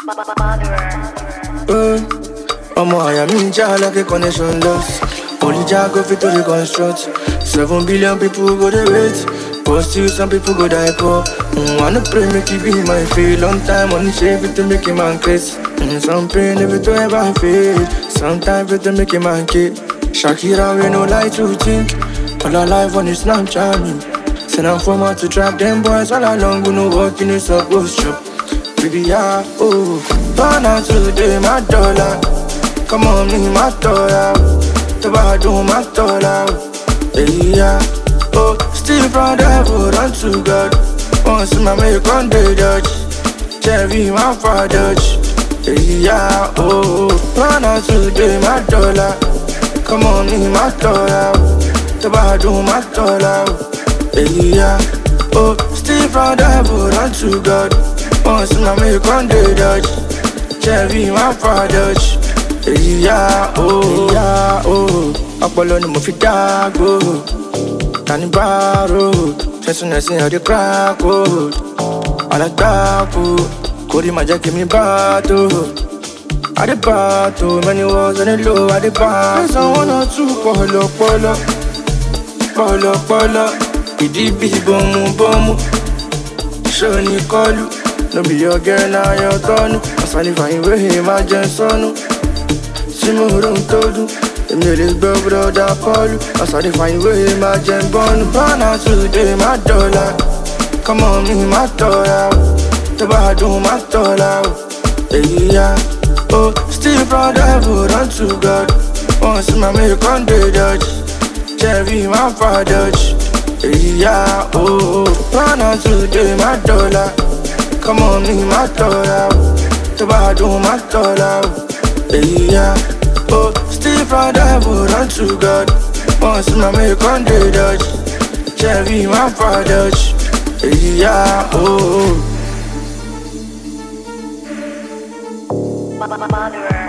Omo, I am in charge like a connection loss. Only Jah go fit to reconstruct. 7 billion people go to wait, but still some people go die poor. Wanna pray make it be my fate. Long time on the shape it to make a man crazy. Some pain every to ever fade. Sometimes it to make a man kid. Shakira we no lie to think. All our life on this Snapchat me. Send a former to trap them boys all along. We no work in this up ghost shop. Baby yeah, oh, burn out today my dollar. Come on me my dollar. The bad my dollar. Yeah, oh, still from devil run to God. Once my make on the Dutch. Chevy my father. Yeah, oh, burn out today my dollar. Come on me my dollar. The bad my dollar. Yeah, oh, still from devil run to God. Once my make on the Dutch. Chevy my father. Yeah, oh, Apollo ni mo fi dago. Tani baro, fẹsùnẹsì ọdẹ crack o. Alágbàkú, kórìí má jẹ́ kí mi bá tó. Adébàtò, many words on the low, Adébàtò. There's one or two pọ̀lọpọ̀lọ. Ìdíbí bọ́mú. Ṣé ní kọlu? No be your girl, na your turn. Asani fine way, má jẹ́ sọnù. Si mo ron todo, èmi ò lè gbọ́ brother Paul. Asani fine way, má jẹ́ bọ́nu. Burn out today, my dollar. Come on me, my dollar. Tó bá dùn, my dollar. Yeah, oh, still from devil run to God. Once my make on the Dutch. Chevy my father. Yeah, oh, burn out today, my dollar. Come on me, my dollar. Tó bá dùn, my dollar. Yeah, oh, still from devil run to God. Once my make on the Dutch. Chevy my father. Yeah, oh. Mother.